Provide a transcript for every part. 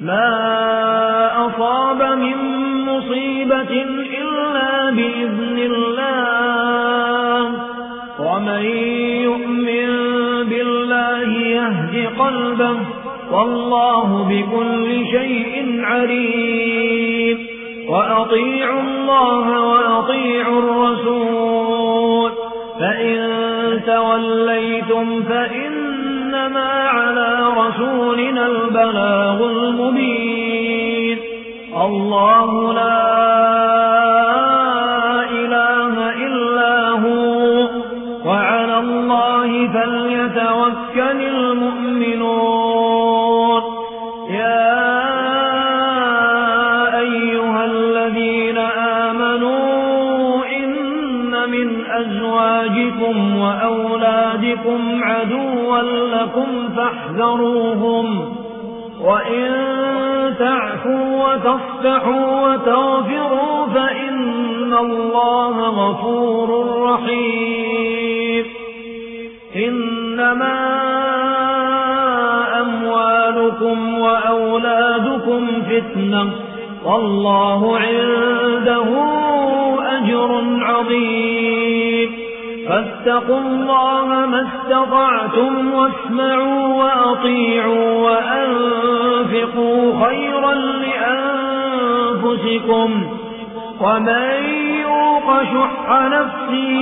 ما أصاب من مصيبة إلا بإذن الله ومن يؤمن بالله يهد قلبه والله بكل شيء عليم وأطيعوا الله وأطيعوا الرسول فإن توليتم فإنما على رسولنا البلاغ المبين الله لا إله إلا هو وعلى الله فليتوكل المؤمنون يا أيها الذين آمنوا إن من أزواجكم وأولادكم عدوا لكم فاحذروهم وإن تعفوا وتصفحوا وتغفروا فإن الله غفور رحيم إنما أموالكم وأولادكم فتنة والله عنده أجر عظيم فاتقوا الله ما استطعتم واسمعوا وأطيعوا وأنفقوا خيرا لأنفسكم ومن يوق شح نفسه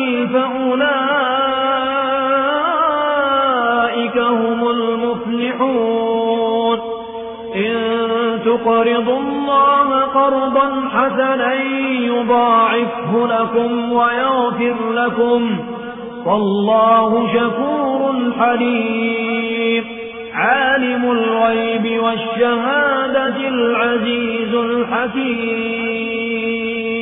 فأولئك هم المفلحون إن تقرضوا الله قرضا حسنا يضاعفه لكم ويغفر لكم والله شكور حليم عالم الغيب والشهادة العزيز الحكيم